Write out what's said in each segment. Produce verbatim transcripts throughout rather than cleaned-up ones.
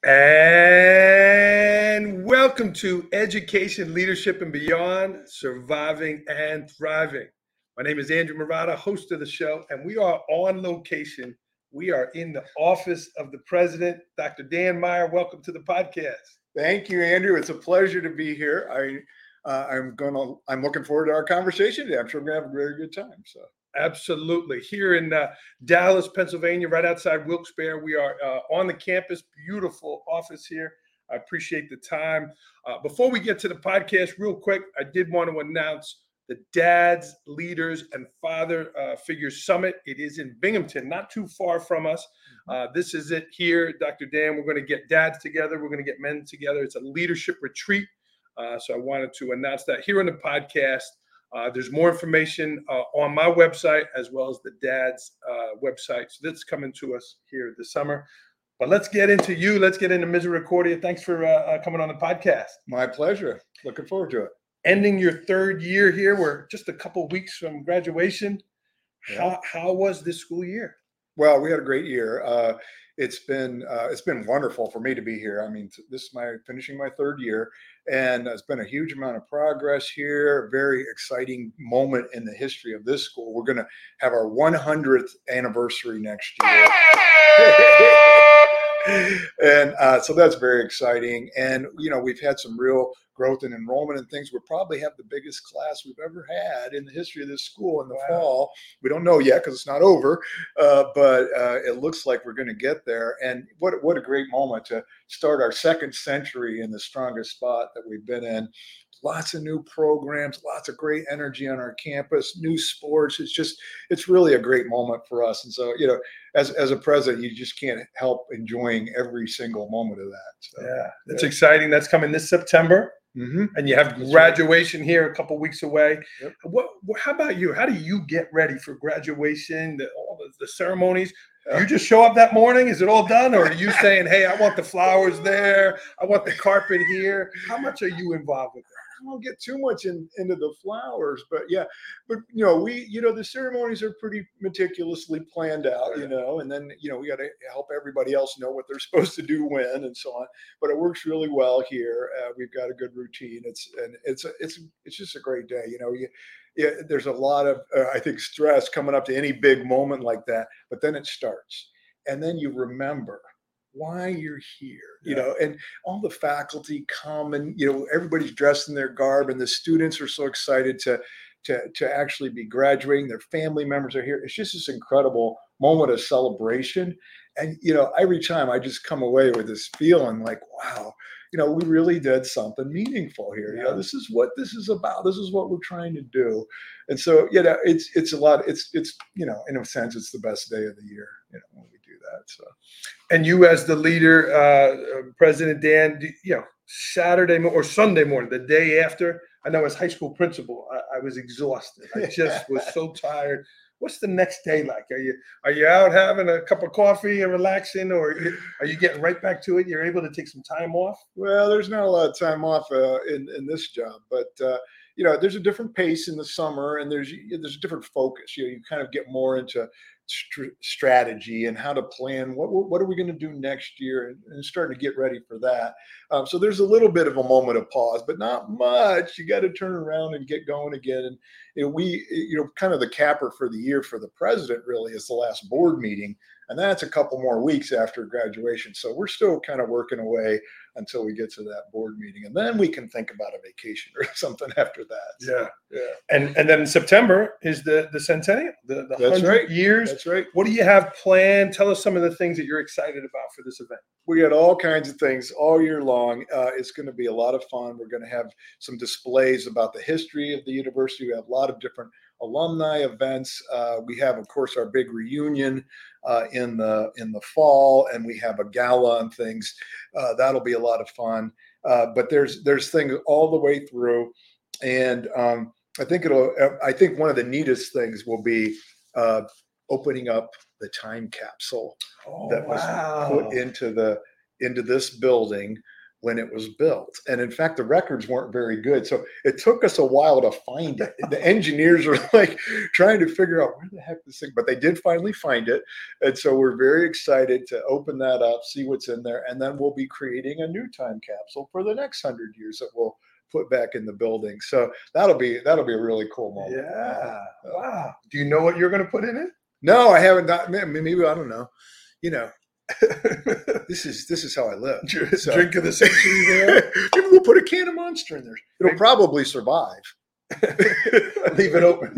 And welcome to Education, Leadership, and Beyond, Surviving and Thriving. My name is Andrew Murata, host of the show, and we are on location. We are in the office of the president, Doctor Dan Meyer. Welcome to the podcast. Thank you, Andrew. It's a pleasure to be here. I, uh, I'm gonna. I'm looking forward to our conversation today. I'm sure we're gonna have a very good time. So. Absolutely. Here in uh, Dallas, Pennsylvania, right outside Wilkes-Barre, we are uh, on the campus. Beautiful office here. I appreciate the time. Uh, before we get to the podcast, real quick, I did want to announce the Dads, Leaders, and Father uh, Figures Summit. It is in Binghamton, not too far from us. Uh, this is it here, Doctor Dan. We're going to get dads together. We're going to get men together. It's a leadership retreat. Uh, so I wanted to announce that here on the podcast. Uh, there's more information uh, on my website as well as the Dad's uh, website. So that's coming to us here this summer. But let's get into you. Let's get into Misericordia. Thanks for uh, uh, coming on the podcast. My pleasure. Looking forward to it. Ending your third year here. We're just a couple weeks from graduation. Yeah. How, how was this school year? Well, we had a great year. Uh, it's been uh, it's been wonderful for me to be here. I mean, this is my finishing my third year, and it's been a huge amount of progress here. A very exciting moment in the history of this school. We're going to have our one hundredth anniversary next year. And uh, so that's very exciting. And, you know, we've had some real growth in enrollment and things. We'll probably have the biggest class we've ever had in the history of this school in the Wow. fall. We don't know yet because it's not over, uh, but uh, it looks like we're going to get there. And what, what a great moment to start our second century in the strongest spot that we've been in. Lots of new programs, lots of great energy on our campus, new sports. It's just, it's really a great moment for us. And so, you know, as, as a president, you just can't help enjoying every single moment of that. So, Yeah, that's yeah. exciting. That's coming this September. Mm-hmm. And you have That's graduation right. here a couple weeks away. Yep. What, what? How about you? How do you get ready for graduation? The, all the, the ceremonies. Do you just show up that morning? Is it all done, or are you saying, "Hey, I want the flowers there. I want the carpet here"? How much are you involved with that? I won't get too much in, into the flowers, but yeah, but you know, we, you know, the ceremonies are pretty meticulously planned out, you know, and then, you know, we got to help everybody else know what they're supposed to do when and so on. But it works really well here. Uh, we've got a good routine. It's and it's it's it's just a great day, you know. You, yeah, there's a lot of uh, I think stress coming up to any big moment like that, but then it starts, and then you remember why you're here, you Yeah. know, and all the faculty come and, you know, everybody's dressed in their garb and the students are so excited to, to, to actually be graduating. Their family members are here. It's just this incredible moment of celebration. And, you know, every time I just come away with this feeling like, wow, you know, we really did something meaningful here. Yeah. You know, this is what this is about. This is what we're trying to do. And so, you know, it's, it's a lot, it's, it's, you know, in a sense, it's the best day of the year, you know, when we do that. So. And you, as the leader, uh, President Dan, do, you know, Saturday or Sunday morning, the day after, I know as high school principal, I, I was exhausted. I just was so tired. What's the next day like? Are you are you out having a cup of coffee and relaxing, or are you getting right back to it? You're able to take some time off? Well, there's not a lot of time off uh, in in this job, but uh, you know, there's a different pace in the summer, and there's there's a different focus. You know, you kind of get more into st- strategy and how to plan. What what are we going to do next year, and, and starting to get ready for that. Um, so there's a little bit of a moment of pause, but not much. You got to turn around and get going again. And you know, we, you know, kind of the capper for the year for the president really is the last board meeting, and that's a couple more weeks after graduation. So we're still kind of working away until we get to that board meeting, and then we can think about a vacation or something after that. Yeah, yeah. And and then in September is the the centennial, the the That's hundred right. years. That's right. What do you have planned? Tell us some of the things that you're excited about for this event. We got all kinds of things all year long. Uh, it's going to be a lot of fun. We're going to have some displays about the history of the university. We have a lot of different alumni events. Uh, we have, of course, our big reunion uh, in the in the fall, and we have a gala and things. Uh, that'll be a lot of fun. Uh, but there's there's things all the way through, and um, I think it'll. I think one of the neatest things will be uh, opening up the time capsule Oh, that was wow. put into the into this building when it was built. And in fact, the records weren't very good. So it took us a while to find it. The engineers were like trying to figure out where the heck this thing, but they did finally find it. And so we're very excited to open that up, see what's in there. And then we'll be creating a new time capsule for the next hundred years that we'll put back in the building. So that'll be, that'll be a really cool moment. Yeah. Wow. Do you know what you're going to put in it? No, I haven't. Not, maybe, I don't know. You know, this is this is how I live. So, drink of the century there. Maybe we'll put a can of Monster in there. It'll Maybe. probably survive. Leave it open.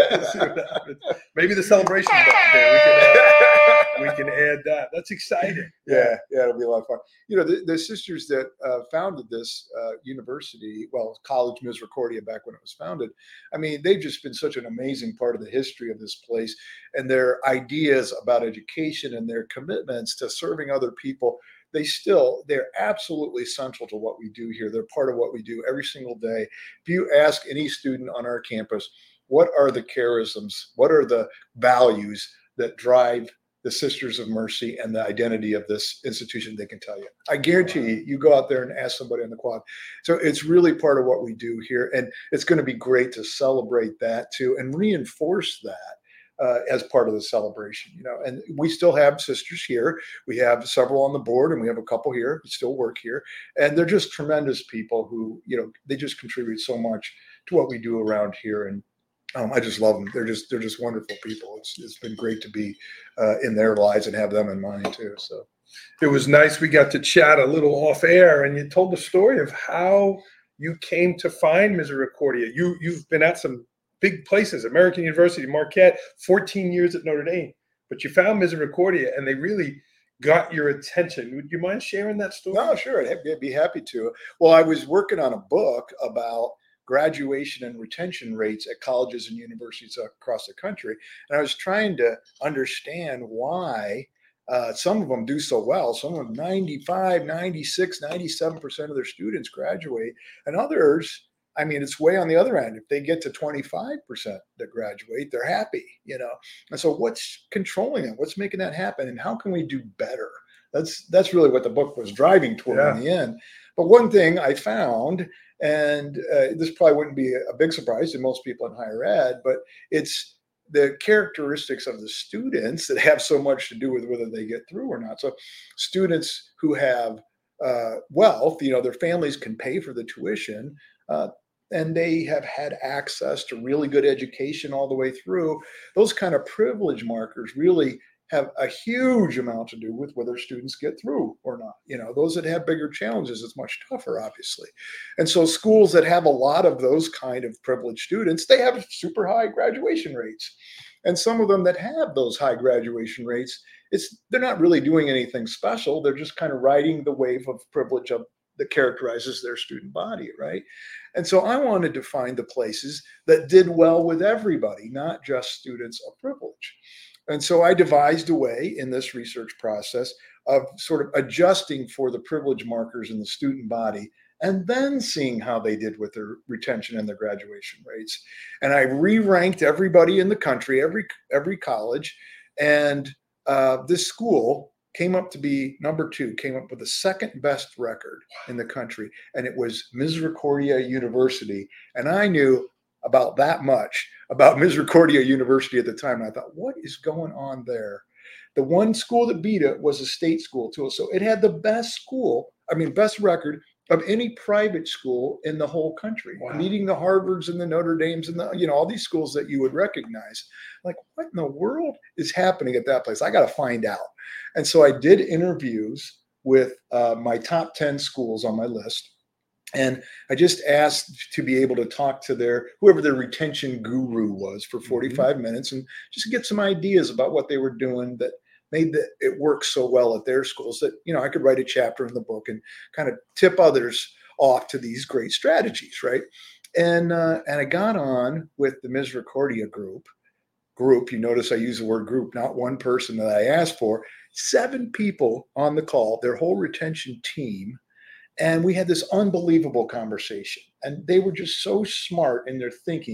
Yeah. Maybe the celebration button there. We can, add, we can add that. That's exciting. Yeah, yeah, it'll be a lot of fun. You know, the, the sisters that uh, founded this uh, university, well, College Misericordia back when it was founded, I mean, they've just been such an amazing part of the history of this place, and their ideas about education and their commitments to serving other people. They still, they're absolutely central to what we do here. They're part of what we do every single day. If you ask any student on our campus, what are the charisms? What are the values that drive the Sisters of Mercy and the identity of this institution? They can tell you. I guarantee you, you go out there and ask somebody on the quad. So it's really part of what we do here. And it's going to be great to celebrate that too and reinforce that. Uh, as part of the celebration, you know, and we still have sisters here. We have several on the board, and we have a couple here who still work here, and they're just tremendous people who, you know, they just contribute so much to what we do around here, and um, I just love them. They're just they're just wonderful people. It's it's been great to be uh, in their lives and have them in mine too. So it was nice. We got to chat a little off air, and you told the story of how you came to find Misericordia. You you've been at some big places, American University, Marquette, fourteen years at Notre Dame, but you found Misericordia and they really got your attention. Would you mind sharing that story? No, sure. I'd be happy to. Well, I was working on a book about graduation and retention rates at colleges and universities across the country. And I was trying to understand why uh, some of them do so well. Some of them ninety-five, ninety-six, ninety-seven percent of their students graduate, and others, I mean, it's way on the other end. If they get to twenty-five percent that graduate, they're happy, you know? And so what's controlling it? What's making that happen? And how can we do better? That's, that's really what the book was driving toward yeah. in the end. But one thing I found, and uh, this probably wouldn't be a big surprise to most people in higher ed, but it's the characteristics of the students that have so much to do with whether they get through or not. So students who have uh, wealth, you know, their families can pay for the tuition, uh, and they have had access to really good education all the way through. Those kind of privilege markers really have a huge amount to do with whether students get through or not. You know, those that have bigger challenges, it's much tougher, obviously. And so schools that have a lot of those kind of privileged students, they have super high graduation rates. And some of them that have those high graduation rates, it's they're not really doing anything special. They're just kind of riding the wave of privilege of that characterizes their student body, right? And so I wanted to find the places that did well with everybody, not just students of privilege. And so I devised a way in this research process of sort of adjusting for the privilege markers in the student body and then seeing how they did with their retention and their graduation rates. And I re-ranked everybody in the country, every, every college, and uh, this school came up to be number two, came up with the second best record in the country, and it was Misericordia University. And I knew about that much about Misericordia University at the time. And I thought, what is going on there? The one school that beat it was a state school too. So it had the best school, I mean, best record of any private school in the whole country, wow. Meeting the Harvards and the Notre Dames and the, you know, all these schools that you would recognize. Like, what in the world is happening at that place? I got to find out. And so I did interviews with uh, my top ten schools on my list. And I just asked to be able to talk to their, whoever their retention guru was for forty-five mm-hmm. minutes and just get some ideas about what they were doing that made the, it work so well at their schools that, you know, I could write a chapter in the book and kind of tip others off to these great strategies, right? And uh, and I got on with the Misericordia group. Group, you notice I use the word group, not one person that I asked for. Seven people on the call, their whole retention team. And we had this unbelievable conversation. And they were just so smart in their thinking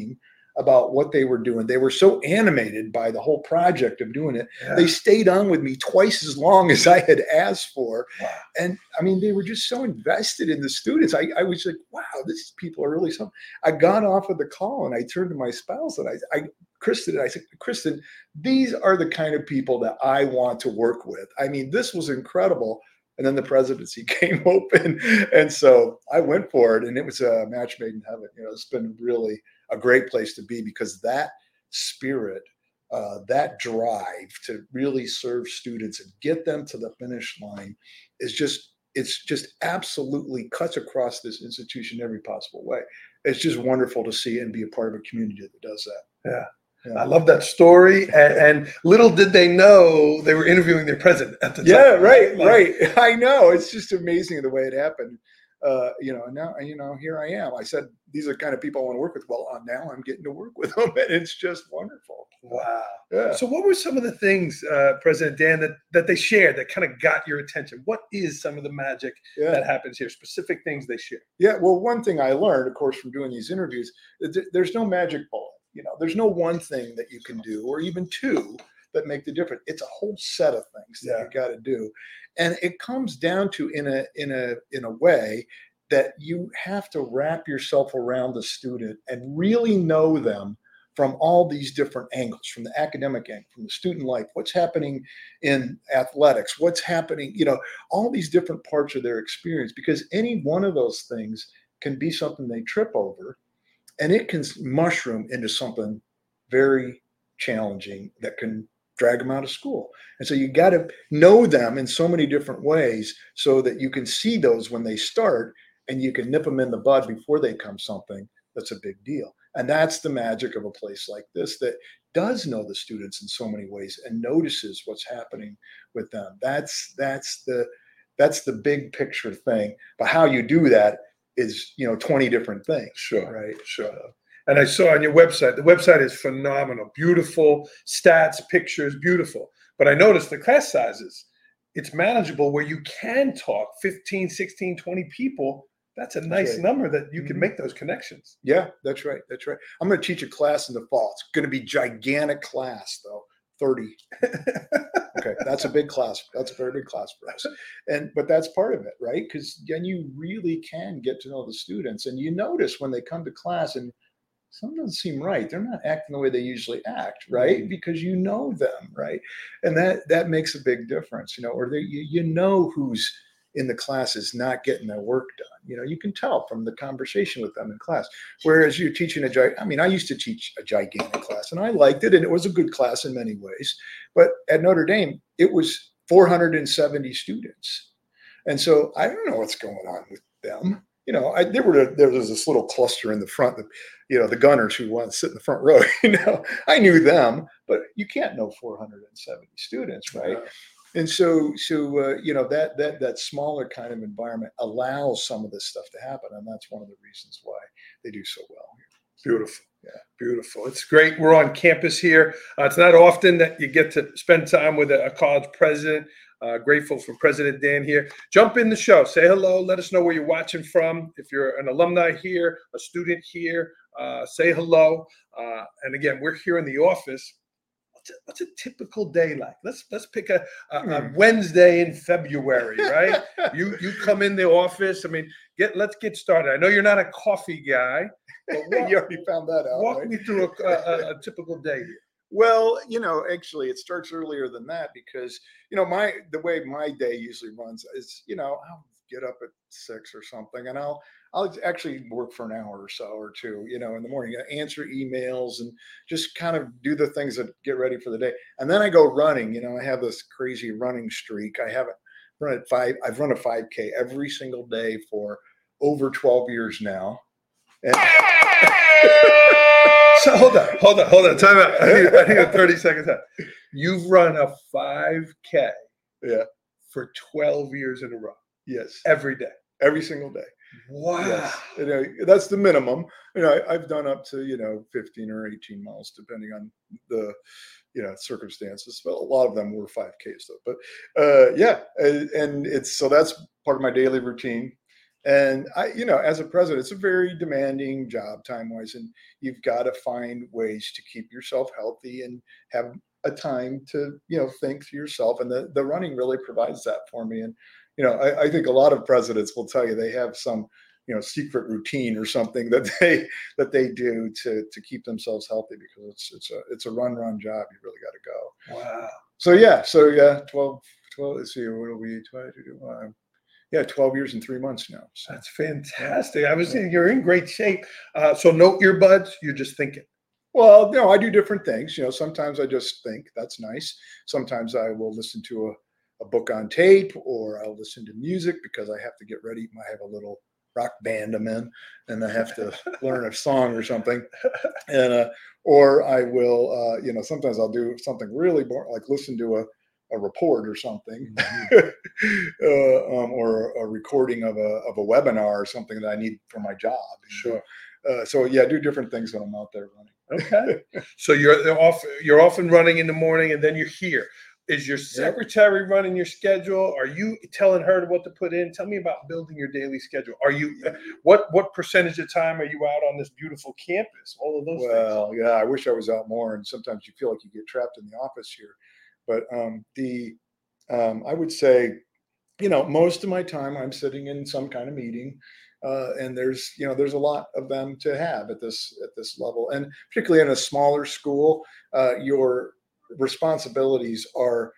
about what they were doing. They were so animated by the whole project of doing it. Yeah. They stayed on with me twice as long as I had asked for. Wow. And I mean, they were just so invested in the students. I, I was like, wow, these people are really something. I got off of the call and I turned to my spouse and I, I Kristen, and I said, Kristen, these are the kind of people that I want to work with. I mean, this was incredible. And then the presidency came open. And so I went for it, and it was a match made in heaven. You know, it's been really a great place to be, because that spirit, uh, that drive to really serve students and get them to the finish line is just, it's just absolutely cuts across this institution in every possible way. It's just wonderful to see and be a part of a community that does that. Yeah. Yeah. I love that story. And, and little did they know they were interviewing their president at the time. Yeah, right, Like, right. I know. It's just amazing the way it happened. Uh, you know, and now, you know, here I am. I said, these are the kind of people I want to work with. Well, uh, now I'm getting to work with them, and it's just wonderful. Wow. Yeah. So what were some of the things, uh, President Dan, that, that they shared that kind of got your attention? What is some of the magic Yeah. that happens here? Specific things they share? Yeah. Well, one thing I learned, of course, from doing these interviews, th- there's no magic bullet. You know, there's no one thing that you can do, or even two, that make the difference. It's a whole set of things that Yeah. you got to do, and it comes down to in a in a in a way that you have to wrap yourself around the student and really know them from all these different angles, from the academic angle, from the student life, what's happening in athletics, what's happening, you know, all these different parts of their experience, because any one of those things can be something they trip over. And it can mushroom into something very challenging that can drag them out of school. And so you got to know them in so many different ways so that you can see those when they start, and you can nip them in the bud before they become something that's a big deal. And that's the magic of a place like this, that does know the students in so many ways and notices what's happening with them. That's that's the that's the big picture thing. But how you do that is, you know, twenty different things. Sure. Right. Sure. And I saw on your website, the website is phenomenal, beautiful stats, pictures, beautiful. But I noticed the class sizes, it's manageable where you can talk fifteen, sixteen, twenty people. That's a nice right. number that you can Mhm. make those connections. Yeah, that's right. That's right. I'm going to teach a class in the fall. It's going to be gigantic class though. thirty. Okay, that's a big class. That's a very big class for us. And but that's part of it, right? Because then you really can get to know the students, and you notice when they come to class and something doesn't seem right. They're not acting the way they usually act, right? Because you know them, right? And that that makes a big difference, you know. Or they, you, you know who's in the class is not getting their work done. You know, you can tell from the conversation with them in class. Whereas you're teaching a gi- I mean, I used to teach a gigantic class, and I liked it, and it was a good class in many ways. But at Notre Dame, it was four hundred seventy students, and so I don't know what's going on with them. You know, I, there were there was this little cluster in the front, that, you know, the gunners who want to sit in the front row. You know, I knew them, but you can't know four hundred seventy students, right? Yeah. And so, so uh, you know, that that that smaller kind of environment allows some of this stuff to happen, and that's one of the reasons why they do so well here. Beautiful. Yeah, beautiful. It's great. We're on campus here. Uh, it's not often that you get to spend time with a, a college president. Uh, grateful for President Dan here. Jump in the show. Say hello. Let us know where you're watching from. If you're an alumni here, a student here, uh, say hello. Uh, and again, we're here in the office. What's a, what's a typical day like? Let's let's pick a, a, a Hmm. Wednesday in February, right? you you come in the office. I mean, get let's get started. I know you're not a coffee guy, but walk, You already found that out. walk right? me through a, a, a typical day here. Well, you know, actually, it starts earlier than that because, you know, my the way my day usually runs is, you know, I'll get up at six or something, and I'll I'll actually work for an hour or so or two, you know, in the morning, answer emails and just kind of do the things that get ready for the day, and then I go running. You know, I have this crazy running streak. I haven't run at five. I've run a five K every single day for over twelve years now. And So hold on, hold on, hold on. Time out. I need, I need a thirty second time. You've run a five K yeah, for twelve years in a row, yes, every day. every single day. Wow. Yes, you know, that's the minimum. You know, I, I've done up to, you know, fifteen or eighteen miles, depending on the, you know, circumstances. But a lot of them were five Ks though. But uh, yeah, and, and it's so that's part of my daily routine. And I, you know, as a president, it's a very demanding job time wise, and you've got to find ways to keep yourself healthy and have a time to, you know, think to yourself. And the, the running really provides that for me. And, you know, I, I think a lot of presidents will tell you they have some, you know, secret routine or something that they that they do to to keep themselves healthy, because it's it's a it's a run run job. You really got to go. Wow. So yeah, so yeah, twelve, twelve. Let's see, what will we try to do? Uh, yeah, twelve years and three months now. So, That's fantastic. I was saying you're in great shape. Uh, so no earbuds. You're just thinking. well, no, I do different things. You know, sometimes I just think that's nice. Sometimes I will listen to a, a book on tape, or I'll listen to music because I have to get ready. I have a little rock band I'm in, and I have to learn a song or something. And uh, or I will, uh, you know, sometimes I'll do something really boring, like listen to a, a report or something, Mhm. uh, um, or a recording of a of a webinar or something that I need for my job. You know? Sure. Uh, so yeah, I do different things when I'm out there running. Okay. So you're off. You're off and running in the morning, and then you're here. Is your secretary running your schedule? Are you telling her what to put in? Tell me about building your daily schedule. Are you what what percentage of time are you out on this beautiful campus? All of those things. Well, yeah, I wish I was out more. And sometimes you feel like you get trapped in the office here. But um, the um, I would say, you know, most of my time I'm sitting in some kind of meeting, uh, and there's, you know, there's a lot of them to have at this at this level, and particularly in a smaller school, uh, your responsibilities are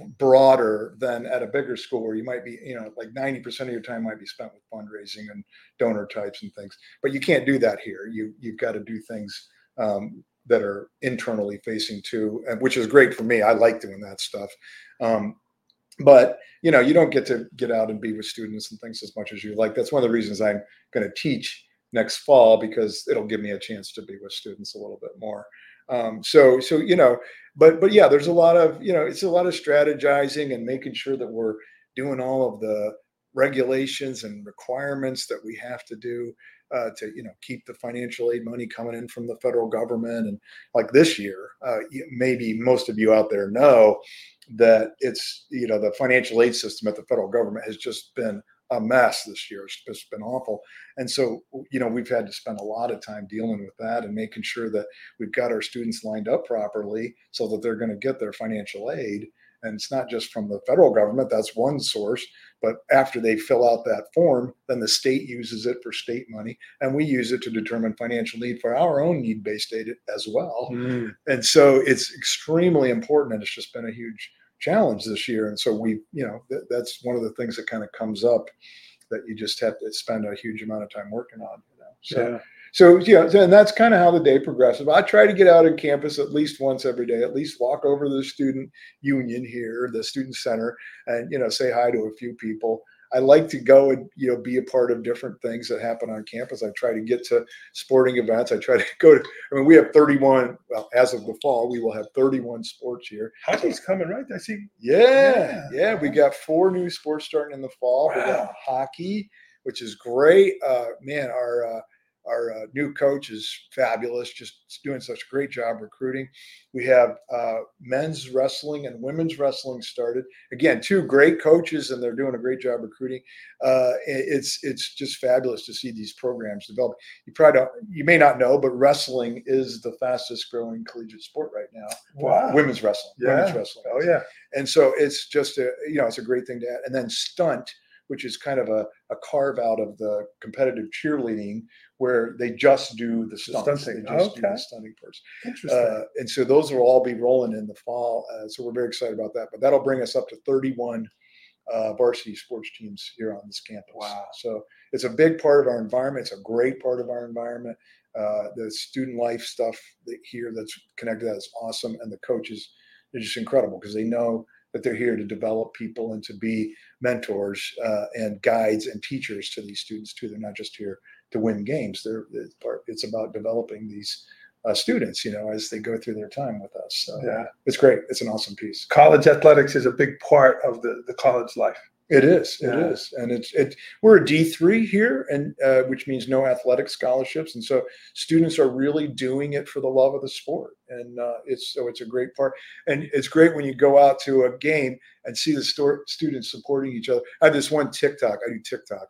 broader than at a bigger school where you might be, you know, like ninety percent of your time might be spent with fundraising and donor types and things. But you can't do that here. You you've got to do things um, that are internally facing too, and which is great for me. I like doing that stuff. Um, but you know, you don't get to get out and be with students and things as much as you like. That's one of the reasons I'm going to teach next fall, because it'll give me a chance to be with students a little bit more. Um, so so you know, but but yeah, there's a lot of, you know, it's a lot of strategizing and making sure that we're doing all of the regulations and requirements that we have to do, uh, to, you know, keep the financial aid money coming in from the federal government. And like this year, uh, maybe most of you out there know that it's, you know, the financial aid system at the federal government has just been a mess this year. It's just been awful. And so, you know, we've had to spend a lot of time dealing with that and making sure that we've got our students lined up properly so that they're going to get their financial aid. And it's not just from the federal government, that's one source. But after they fill out that form, then the state uses it for state money, and we use it to determine financial need for our own need-based aid as well. Mm. And so it's extremely important, and it's just been a huge challenge this year. And so we, you know, th- that's one of the things that kind of comes up that you just have to spend a huge amount of time working on, you know. So Yeah. so yeah, and that's kind of how the day progresses. I try to get out on campus at least once every day, at least walk over to the student union here, the student center, and, you know, say hi to a few people. I like to go and, you know, be a part of different things that happen on campus. I try to get to sporting events. I try to go to, I mean, we have thirty-one, well, as of the fall, we will have thirty-one sports here. Hockey's coming, right? I see. Yeah, Yeah. yeah, we got four new sports starting in the fall. We got Wow. hockey, which is great. Uh, man, our uh, our uh, new coach is fabulous, just doing such a great job recruiting. We have uh, men's wrestling and women's wrestling started. Again, two great coaches, and they're doing a great job recruiting. Uh, it- it's it's just fabulous to see these programs develop. You probably don't, you may not know, but wrestling is the fastest growing collegiate sport right now. Wow. Women's wrestling, Yeah. women's wrestling. Oh yeah. And so it's just a, you know, it's a great thing to add. And then stunt, which is kind of a, a carve out of the competitive cheerleading, where they just do the stunts. stunting. They just do Okay. the stunting parts. Interesting. Uh, and so those will all be rolling in the fall. Uh, so we're very excited about that. But that'll bring us up to thirty-one uh, varsity sports teams here on this campus. Wow. So it's a big part of our environment. It's a great part of our environment. Uh, the student life stuff that here that's connected to that is awesome. And the coaches are just incredible because they know that they're here to develop people and to be mentors uh, and guides and teachers to these students too. They're not just here to win games. They're it's, part, it's about developing these uh, students, you know, as they go through their time with us. So Yeah. it's great. It's an awesome piece. College athletics is a big part of the, the college life. It is. It Yeah. is, and it's it. We're a D three here, and uh, which means no athletic scholarships, and so students are really doing it for the love of the sport, and uh, it's so it's a great part, and it's great when you go out to a game and see the store, students supporting each other. I have this one TikTok. I do TikTok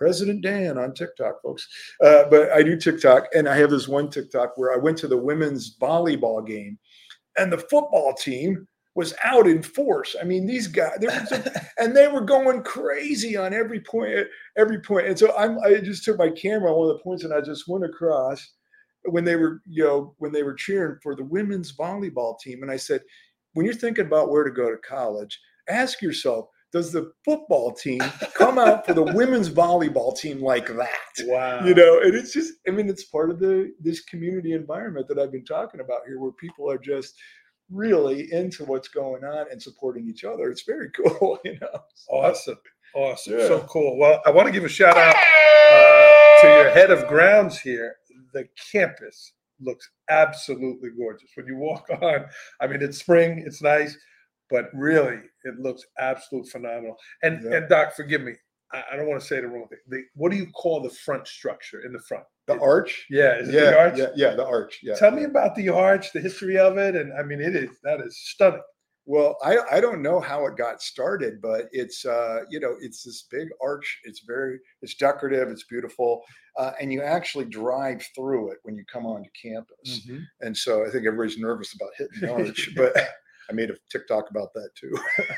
President Dan on TikTok, folks. Uh, but I do TikTok, and I have this one TikTok where I went to the women's volleyball game, and the football team was out in force. I mean, these guys, there was a, and they were going crazy on every point, every point. And so I'm, I just took my camera on one of the points, and I just went across when they were, you know, when they were cheering for the women's volleyball team. And I said, when you're thinking about where to go to college, ask yourself, does the football team come out for the women's volleyball team like that? Wow. You know, and it's just, I mean, it's part of the this community environment that I've been talking about here, where people are just really into what's going on and supporting each other. It's very cool, you know. Awesome. Awesome. Yeah. So cool. Well, I want to give a shout out uh, to your head of grounds here. The campus looks absolutely gorgeous. When you walk on, I mean, it's spring, it's nice, but really, it looks absolutely phenomenal. And Yeah. and Doc, forgive me, I, I don't want to say the wrong thing. The, what do you call the front structure in the front? The arch? Yeah, is it Yeah, the arch? yeah, yeah, the arch. Yeah. Tell me about the arch, the history of it, and I mean, it is that is stunning. Well, I, I don't know how it got started, but it's uh, you know, it's this big arch. It's very it's decorative, it's beautiful. Uh, and you actually drive through it when you come onto campus. Mhm. And so I think everybody's nervous about hitting the arch, but I made a TikTok about that too.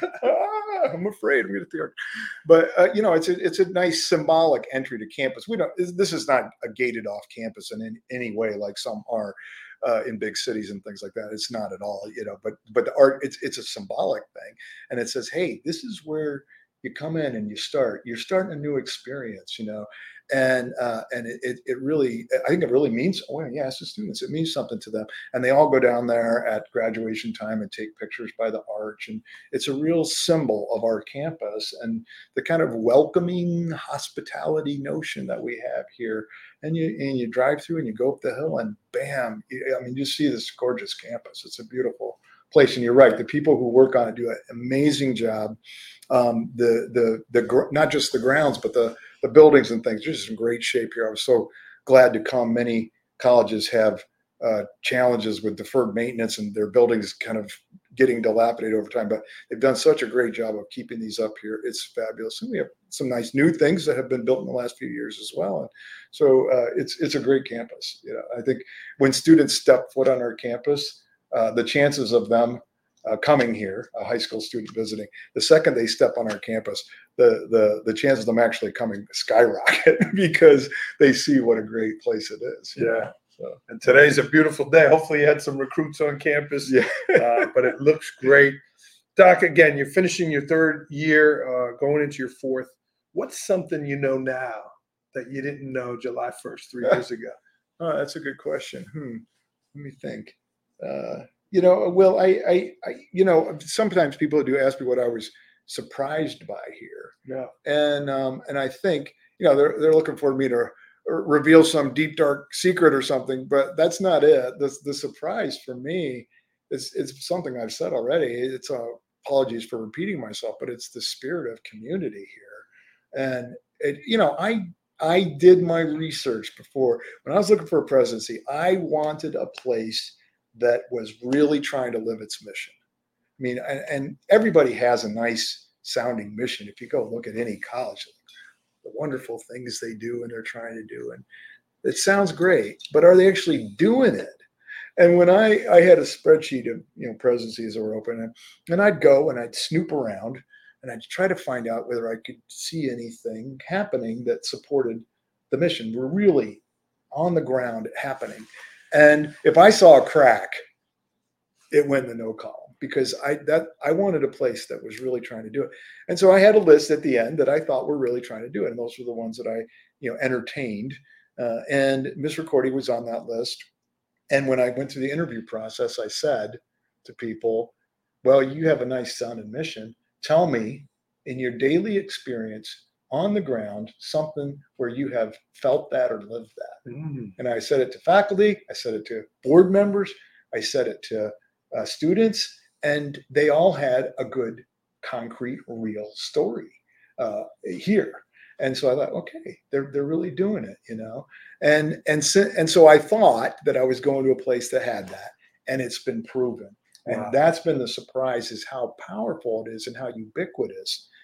Ah, I'm afraid I'm going to hit the arch. But uh, you know, it's a it's a nice symbolic entry to campus. We don't. This is not a gated off campus in any, any way like some are uh, in big cities and things like that. It's not at all. You know, but but the art it's it's a symbolic thing, and it says, hey, this is where you come in and you start. You're starting a new experience. You know. And uh, and it, it it really I think it really means oh yeah it's the students it means something to them, and they all go down there at graduation time and take pictures by the arch, and it's a real symbol of our campus and the kind of welcoming hospitality notion that we have here. And you and you drive through and you go up the hill and bam, you, I mean you see this gorgeous campus. It's a beautiful place, and you're right. The people who work on it do an amazing job. Um, the the the not just the grounds, but the the buildings and things are just in great shape here. I was so glad to come. Many colleges have uh, challenges with deferred maintenance and their buildings kind of getting dilapidated over time, but they've done such a great job of keeping these up here. It's fabulous. And we have some nice new things that have been built in the last few years as well. And so uh, it's it's a great campus. You know, I think when students step foot on our campus, uh, the chances of them Uh, coming here, a high school student visiting, the second they step on our campus, the the the chances of them actually coming skyrocket because they see what a great place it is. Yeah. So, And today's a beautiful day. Hopefully, you had some recruits on campus. yeah. uh, but it looks great. Doc, again, you're finishing your third year, uh, going into your fourth. What's something you know now that you didn't know July first, three years ago? Oh, that's a good question. Hmm. Let me think. Uh, you know, Will, I, I, I, you know, sometimes people do ask me what I was surprised by here. Yeah. And um, and I think, you know, they're they're looking for me to reveal some deep dark secret or something, but that's not it. The the surprise for me is it's something I've said already. It's a apologies for repeating myself, but it's the spirit of community here. And it, you know, I I did my research before when I was looking for a presidency. I wanted a place that was really trying to live its mission. I mean, and, and everybody has a nice sounding mission. If you go look at any college, the wonderful things they do and they're trying to do, and it sounds great, but are they actually doing it? And when I, I had a spreadsheet of, you know, presidencies that were open, and, and I'd go and I'd snoop around and I'd try to find out whether I could see anything happening that supported the mission. We're really on the ground happening. And if I saw a crack, it went in the no column because I that I wanted a place that was really trying to do it. And so I had a list at the end that I thought were really trying to do it. And those were the ones that I, you know, entertained. Uh, and Miss Ricordi was on that list. And when I went through the interview process, I said to people, well, you have a nice sound and mission. Tell me in your daily experience on the ground, something where you have felt that or lived that. Mm. And I said it to faculty, I said it to board members, I said it to uh, students, and they all had a good, concrete, real story uh, here. And so I thought, okay, they're they're really doing it, you know. And and so, and so I thought that I was going to a place that had that, and it's been proven. And Wow. that's been the surprise, is how powerful it is and how ubiquitous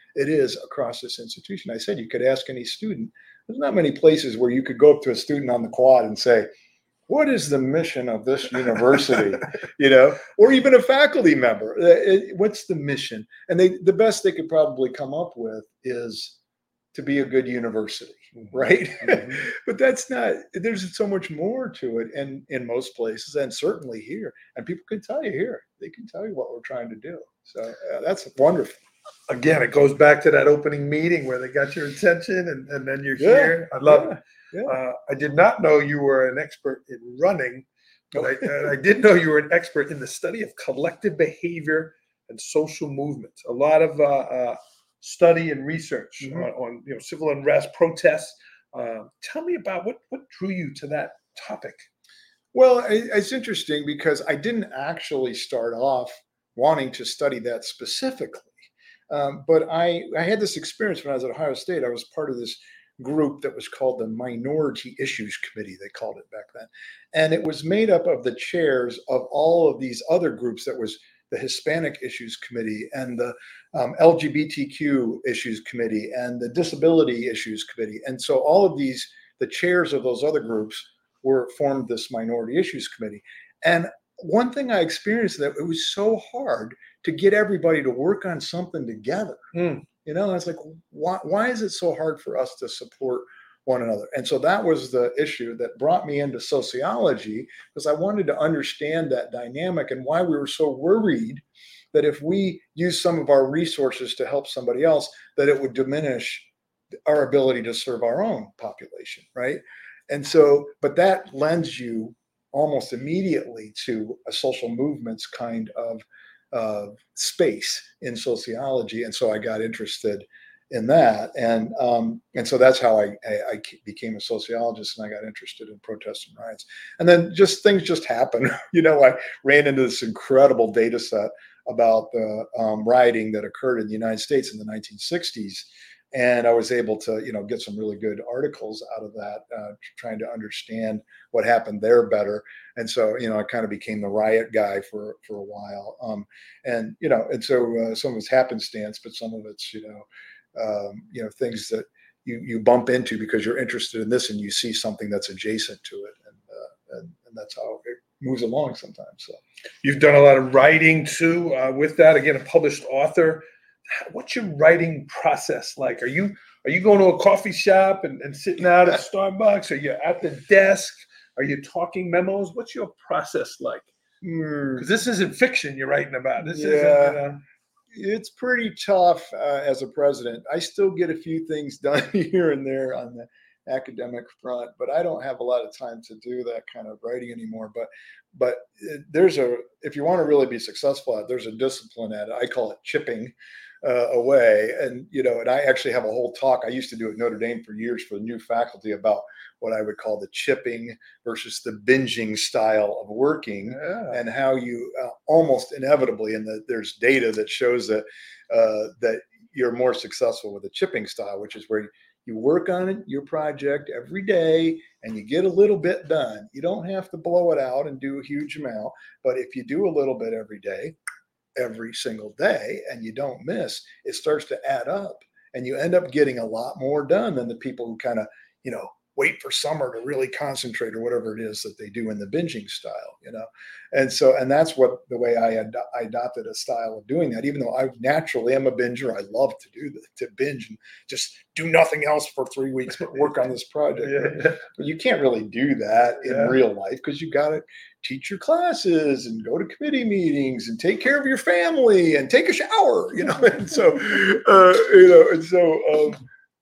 it is across this institution. I said, you could ask any student. There's not many places where you could go up to a student on the quad and say, what is the mission of this university, you know, or even a faculty member? It, what's the mission? And they, the best they could probably come up with is to be a good university, right? Mm-hmm. But that's not, there's so much more to it. And in most places, and certainly here, and people can tell you here, they can tell you what we're trying to do. So uh, that's wonderful. Again, it goes back to that opening meeting where they got your attention, and, and then you're yeah, here. I love yeah, it. Yeah. Uh, I did not know you were an expert in running, but I, uh, I did know you were an expert in the study of collective behavior and social movements. A lot of uh, uh, study and research mm-hmm. on, on you know civil unrest, protests. Uh, tell me about what what drew you to that topic. Well, it's interesting because I didn't actually start off wanting to study that specifically, um, but I I had this experience when I was at Ohio State. I was part of this group that was called the Minority Issues Committee, they called it back then. And it was made up of the chairs of all of these other groups. That was the Hispanic Issues Committee and the um, L G B T Q Issues Committee and the Disability Issues Committee. And so all of these, the chairs of those other groups were formed this Minority Issues Committee. And one thing I experienced that it was so hard to get everybody to work on something together. Mm. You know, and it's like, why, why is it so hard for us to support one another? And so that was the issue that brought me into sociology, because I wanted to understand that dynamic and why we were so worried that if we use some of our resources to help somebody else, that it would diminish our ability to serve our own population, right? And so, but that lends you almost immediately to a social movements kind of uh, space in sociology. And so I got interested in that. And um, and so that's how I, I, I became a sociologist, and I got interested in protests and riots. And then just things just happened. You know, I ran into this incredible data set about the um, rioting that occurred in the United States in the nineteen sixties. And I was able to, you know, get some really good articles out of that, uh, trying to understand what happened there better. And so, you know, I kind of became the riot guy for for a while. Um, and you know, and so uh, some of it's happenstance, but some of it's, you know, um, you know, things that you you bump into because you're interested in this, and you see something that's adjacent to it, and uh, and, and that's how it moves along sometimes. So, you've done a lot of writing too. Uh, with that, again, a published author. What's your writing process like? Are you are you going to a coffee shop and, and sitting out at Starbucks? Are you at the desk? Are you talking memos? What's your process like? Because mm. this isn't fiction you're writing about. This yeah, isn't. You know... It's pretty tough uh, as a president. I still get a few things done here and there on the academic front, but I don't have a lot of time to do that kind of writing anymore. But but there's a if you want to really be successful at it, there's a discipline at it. I call it chipping uh, away. And, you know, and I actually have a whole talk I used to do at Notre Dame for years for the new faculty about what I would call the chipping versus the binging style of working, yeah. and how you uh, almost inevitably, and the, there's data that shows that uh, that you're more successful with the chipping style, which is where you work on it, your project every day, and you get a little bit done. You don't have to blow it out and do a huge amount, but if you do a little bit every day, every single day, and you don't miss, it starts to add up, and you end up getting a lot more done than the people who kind of, you know, wait for summer to really concentrate, or whatever it is that they do in the binging style, you know? And so, and that's what the way I, ad- I adopted a style of doing that, even though I naturally am a binger. I love to do that, to binge and just do nothing else for three weeks, but work on this project. Yeah. But you can't really do that in yeah. real life, because you got to teach your classes and go to committee meetings and take care of your family and take a shower, you know? And so, uh, you know, and so, um,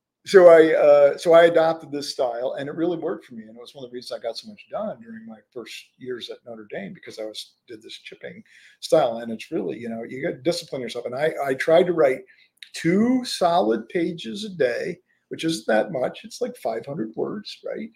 So I uh, so I adopted this style, and it really worked for me. And it was one of the reasons I got so much done during my first years at Notre Dame, because I was did this chipping style. And it's really, you know, you got to discipline yourself. And I, I tried to write two solid pages a day, which isn't that much. It's like five hundred words, right?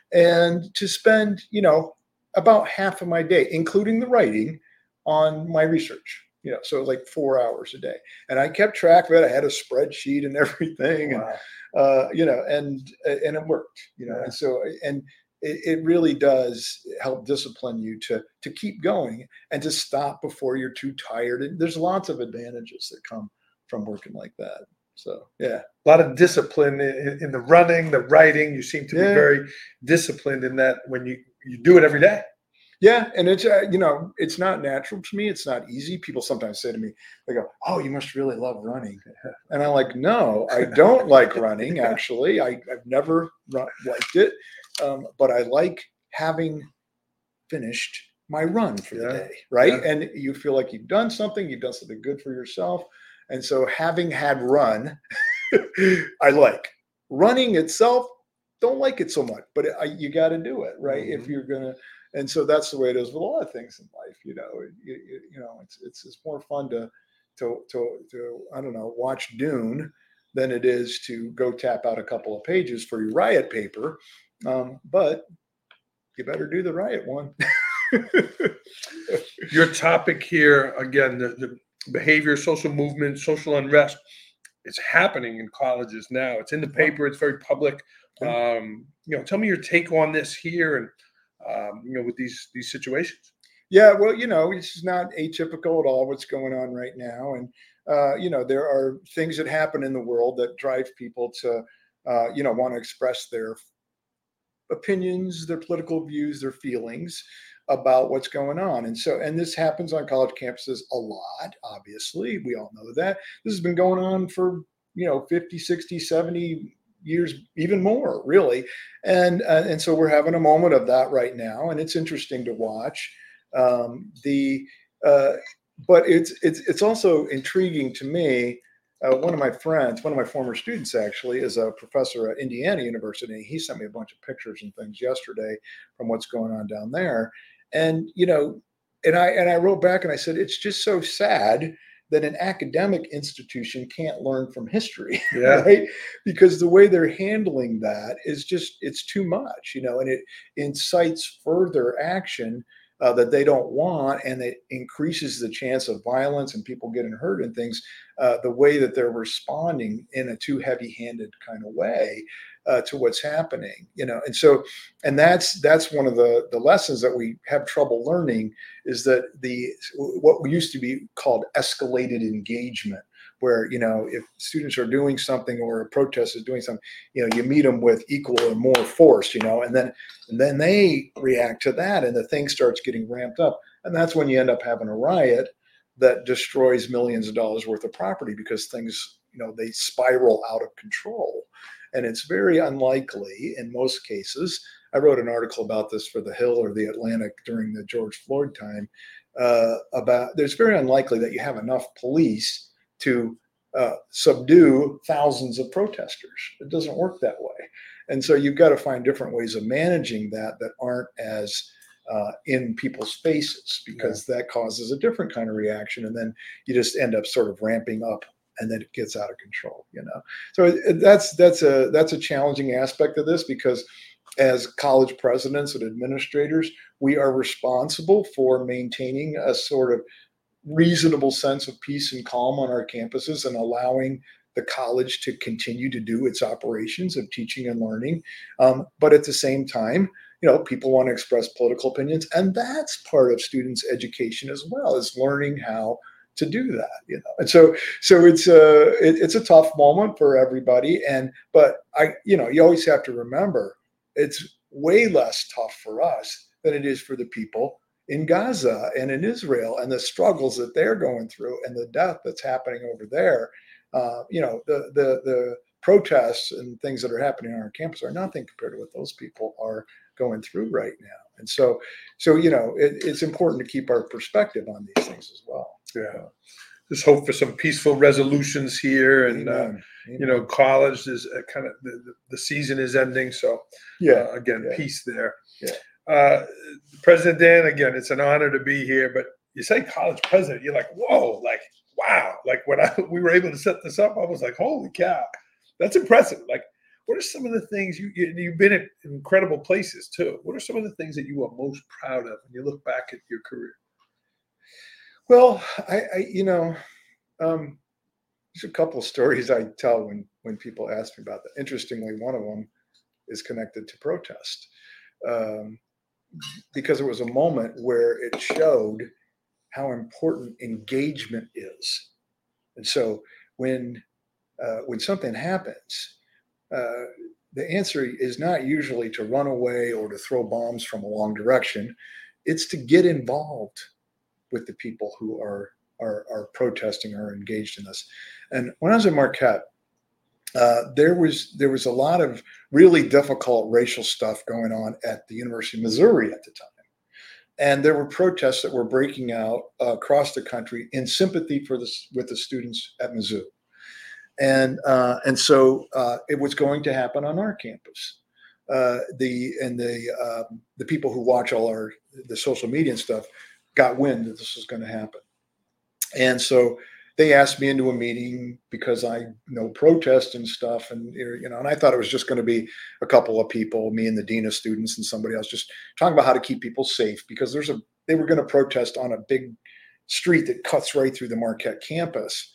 And to spend, you know, about half of my day, including the writing, on my research. You know, so like four hours a day. And I kept track of it. I had a spreadsheet and everything. Wow. And Uh, you know, and and it worked, you know, yeah. and so and it, it really does help discipline you to to keep going and to stop before you're too tired. And there's lots of advantages that come from working like that. So yeah, A lot of discipline in, in the running, the writing. You seem to be yeah. very disciplined in that when you you do it every day. Yeah, and it's uh, you know it's not natural to me. It's not easy. People sometimes say to me, they go, "Oh, you must really love running," and I'm like, "No, I don't like running. Actually, I, I've never run, liked it, um, but I like having finished my run for the Yeah, day, right? yeah. And you feel like you've done something. You've done something good for yourself, and so having had run, I like running itself. Don't like it so much, but I, you got to do it, right? If Mhm. you're gonna, and so that's the way it is with a lot of things in life. You know, you, you, you know, it's it's it's more fun to to to to I don't know watch Dune than it is to go tap out a couple of pages for your riot paper. Um, but you better do the riot one. Your topic here again, the, the behavior, social movement, social unrest. It's happening in colleges now. It's in the Well, paper. It's very public. yeah. Um, you know, tell me your take on this here, and um, you know, with these these situations. Yeah, well, you know, it's not atypical at all what's going on right now. And, uh, you know, there are things that happen in the world that drive people to, uh, you know, want to express their opinions, their political views, their feelings about what's going on. And so, and this happens on college campuses a lot, obviously. We all know that. This has been going on for, you know, fifty, sixty, seventy years, even more, really. And, uh, and so we're having a moment of that right now. And it's interesting to watch. Um, the, uh, but it's, it's, it's also intriguing to me. Uh, one of my friends, one of my former students actually, is a professor at Indiana University. He sent me a bunch of pictures and things yesterday from what's going on down there. And, you know, and I and I wrote back and I said, it's just so sad that an academic institution can't learn from history, Yeah, right? Because the way they're handling that is just it's too much, you know, and it incites further action uh, that they don't want, and it increases the chance of violence and people getting hurt and things. Uh, the way that they're responding in a too heavy-handed kind of way uh, to what's happening, you know, and so, and that's that's one of the the lessons that we have trouble learning is that the what used to be called escalated engagement, where you know if students are doing something or a protest is doing something, you know, you meet them with equal or more force, you know, and then and then they react to that, and the thing starts getting ramped up, and that's when you end up having a riot that destroys millions of dollars worth of property because things, you know, they spiral out of control. And it's very unlikely in most cases. I wrote an article about this for the Hill or the Atlantic during the George Floyd time. Uh, about there's very unlikely that you have enough police to uh, subdue thousands of protesters. It doesn't work that way. And so you've got to find different ways of managing that that aren't as uh, in people's faces because that causes a different kind of reaction. And then you just end up sort of ramping up and then it gets out of control, you know? So it, that's, that's a, that's a challenging aspect of this because as college presidents and administrators, we are responsible for maintaining a sort of reasonable sense of peace and calm on our campuses and allowing the college to continue to do its operations of teaching and learning. Um, but at the same time, you know, people want to express political opinions, and that's part of students' education as well, is learning how to do that. You know, and so so it's a it, it's a tough moment for everybody. And but I, you know, you always have to remember it's way less tough for us than it is for the people in Gaza and in Israel and the struggles that they're going through and the death that's happening over there. Uh, you know, the the the protests and things that are happening on our campus are nothing compared to what those people are going through right now. And so, so you know, it, it's important to keep our perspective on these things as well. yeah. Just hope for some peaceful resolutions here, and uh, Amen. you know, Amen. college is uh, kind of the, the season is ending, so Yeah. uh, again, Yeah. peace there. Yeah. Uh, President Dan, again, it's an honor to be here. But you say college president, you're like, whoa, like wow, like when I we were able to set this up, I was like, holy cow, that's impressive. Like, what are some of the things you, you you've been at incredible places too? What are some of the things that you are most proud of when you look back at your career? Well, I, I you know, um, there's a couple of stories I tell when when people ask me about that. Interestingly, one of them is connected to protest. Um, because it was a moment where it showed how important engagement is. And so when uh, when something happens, uh, the answer is not usually to run away or to throw bombs from a long direction. It's to get involved with the people who are are, are protesting or engaged in this. And when I was at Marquette, uh, there was there was a lot of really difficult racial stuff going on at the University of Missouri at the time. And there were protests that were breaking out uh, across the country in sympathy for this with the students at Mizzou. And uh, and so uh, it was going to happen on our campus. Uh, the and the um, the people who watch all our the social media and stuff got wind that this was going to happen, and so they asked me into a meeting because I know protest and stuff, and you know, and I thought it was just going to be a couple of people, me and the dean of students and somebody else, just talking about how to keep people safe because there's a they were going to protest on a big street that cuts right through the Marquette campus.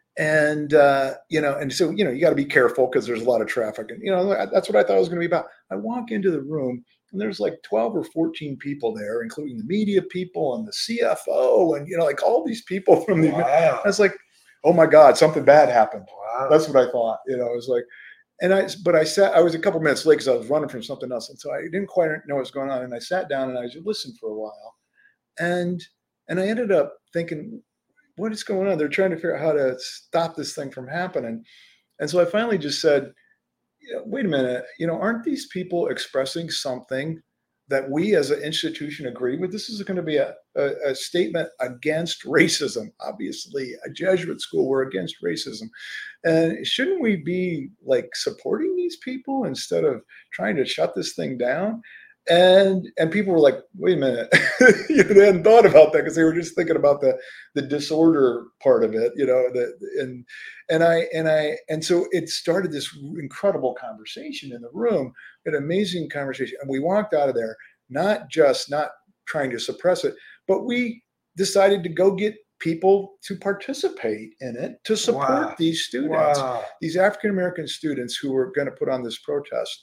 And, uh, you know, and so, you know, you got to be careful because there's a lot of traffic. And, you know, that's what I thought it was going to be about. I walk into the room and there's like twelve or fourteen people there, including the media people and the C F O and, you know, like all these people from the, Wow. I was like, oh my God, something bad happened. Wow. That's what I thought, you know, it was like, and I, but I sat, I was a couple minutes late because I was running from something else. And so I didn't quite know what was going on. And I sat down and I just listened for a while. And, and I ended up thinking, what is going on? They're trying to figure out how to stop this thing from happening. And so I finally just said, you know, wait a minute, you know, aren't these people expressing something that we as an institution agree with? This is going to be a, a, a statement against racism. Obviously, a Jesuit school, we're against racism. And shouldn't we be like supporting these people instead of trying to shut this thing down? And and people were like, wait a minute, you know, they hadn't thought about that because they were just thinking about the the disorder part of it, you know. The, and and I and I and so it started this incredible conversation in the room, an amazing conversation. And we walked out of there not just not trying to suppress it, but we decided to go get people to participate in it to support Wow. these students, Wow. these African American students who were going to put on this protest.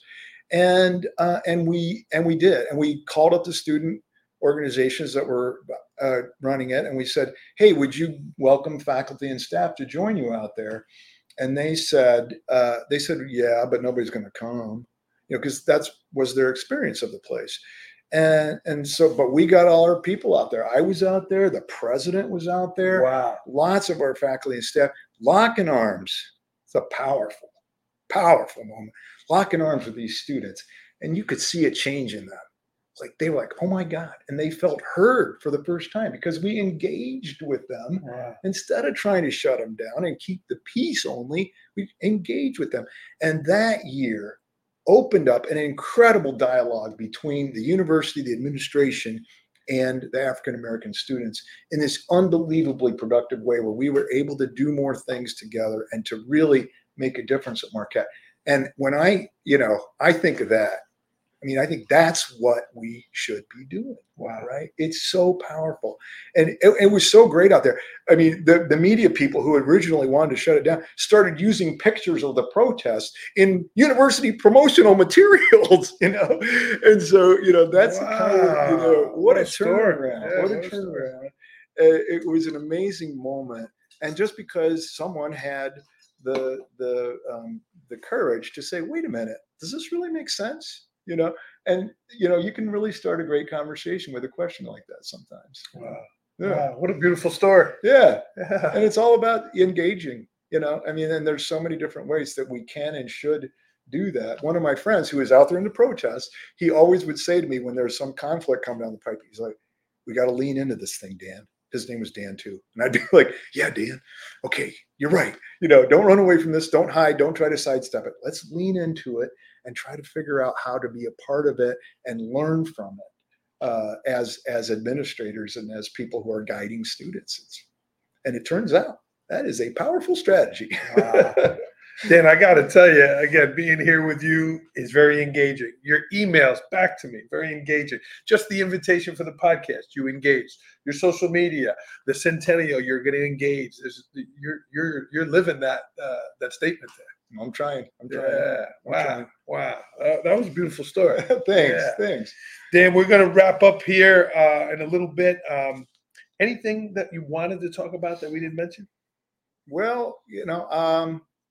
And uh, and we and we did, and we called up the student organizations that were uh, running it, and we said, "Hey, would you welcome faculty and staff to join you out there?" And they said, uh, "They said, yeah, but nobody's going to come, you know, because that's was their experience of the place." And and so, but we got all our people out there. I was out there. The president was out there. Wow. Lots of our faculty and staff locking arms. It's a powerful, powerful moment. Locking arms with these students, and you could see a change in them. It's like they were like, "Oh my God!" And they felt heard for the first time because we engaged with them. Wow. Instead of trying to shut them down and keep the peace only. We engaged with them, and that year opened up an incredible dialogue between the university, the administration, and the African American students in this unbelievably productive way, where we were able to do more things together and to really make a difference at Marquette. And when I, you know, I think of that, I mean, I think that's what we should be doing. Wow. Right? It's so powerful. And it, it was so great out there. I mean, the, the media people who originally wanted to shut it down started using pictures of the protests in university promotional materials, you know? And so, you know, that's Wow. the kind of, you know, what, What a a story. turnaround. Yeah, what a what a story. turnaround. Uh, it was an amazing moment. And just because someone had the the um, the courage to say, wait a minute, does this really make sense? You know, and you know, you can really start a great conversation with a question like that sometimes. Wow. Yeah. Wow. What a beautiful story. Yeah. Yeah. And it's all about engaging, you know. I mean, and there's so many different ways that we can and should do that. One of my friends who is out there in the protest, he always would say to me when there's some conflict coming down the pipe, he's like, we got to lean into this thing, Dan. His name was Dan too. And I'd be like, yeah, Dan, okay, you're right. You know, don't run away from this. Don't hide. Don't try to sidestep it. Let's lean into it and try to figure out how to be a part of it and learn from it uh, as, as administrators and as people who are guiding students. It's, and it turns out that is a powerful strategy. Wow. Dan, I got to tell you, again, being here with you is very engaging. Your emails back to me, very engaging. Just the invitation for the podcast, you engaged. Your social media, the centennial, you're getting engaged. There's, you're you're you're living that uh, that statement there. I'm trying. I'm trying. Yeah. I'm Wow. trying. Wow. Uh, that was a beautiful story. thanks. Yeah. Thanks. Dan, we're going to wrap up here uh, in a little bit. Um, anything that you wanted to talk about that we didn't mention? Well, you know, um,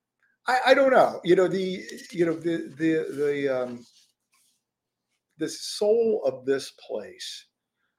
I, I don't know. You know, the you know the the the um, the soul of this place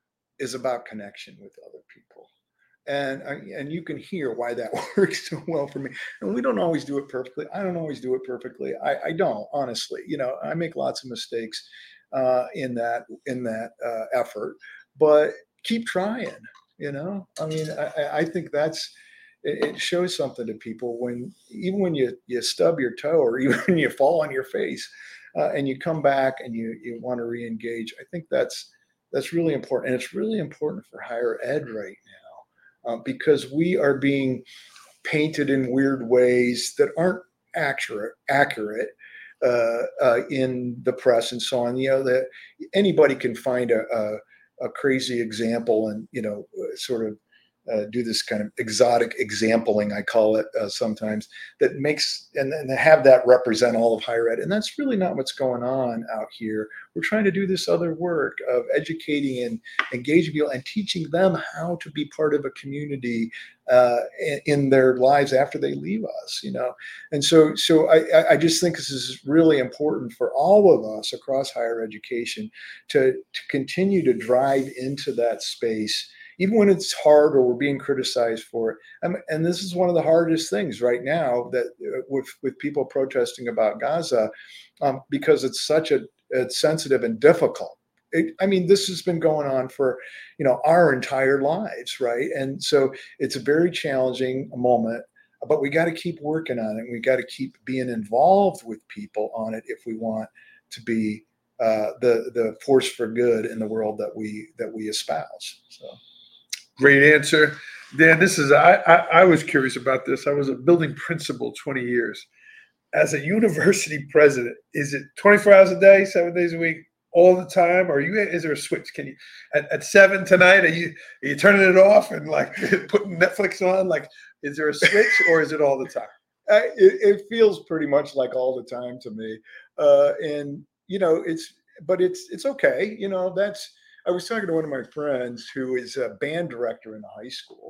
is about connection with other people. And and you can hear why that works so well for me. And we don't always do it perfectly. I don't always do it perfectly. I, I don't, honestly. You know, I make lots of mistakes uh, in that in that uh, effort, but keep trying. You know, I mean, I, I think that's it, it shows something to people when even when you you stub your toe or even when you fall on your face uh, and you come back and you you want to re-engage. I think that's that's really important, and it's really important for higher ed right now uh, because we are being painted in weird ways that aren't accurate accurate uh, uh, in the press and so on. You know that anybody can find a, a, a crazy example and you know sort of uh, do this kind of exotic exampling, I call it uh, sometimes, that makes and, and have that represent all of higher ed. And that's really not what's going on out here. We're trying to do this other work of educating and engaging people and teaching them how to be part of a community uh, in, in their lives after they leave us, you know. And so, so I, I just think this is really important for all of us across higher education to, to continue to drive into that space even when it's hard or we're being criticized for it. Um, and this is one of the hardest things right now that uh, with, with people protesting about Gaza, um, because it's such a it's sensitive and difficult. It, I mean, this has been going on for, you know, our entire lives, right? And so it's a very challenging moment, but we got to keep working on it. We got to keep being involved with people on it if we want to be uh, the the force for good in the world that we that we espouse. So. Great answer, Dan. This is I, I I was curious about this. I was a building principal twenty years. As a university president, is it twenty-four hours a day, seven days a week, all the time? Or are you? Is there a switch? Can you at, at seven tonight? Are you are you turning it off and like putting Netflix on? Like, is there a switch or is it all the time? Uh, it, it feels pretty much like all the time to me, uh, and you know it's but it's it's okay. You know that's. I was talking to one of my friends who is a band director in a high school,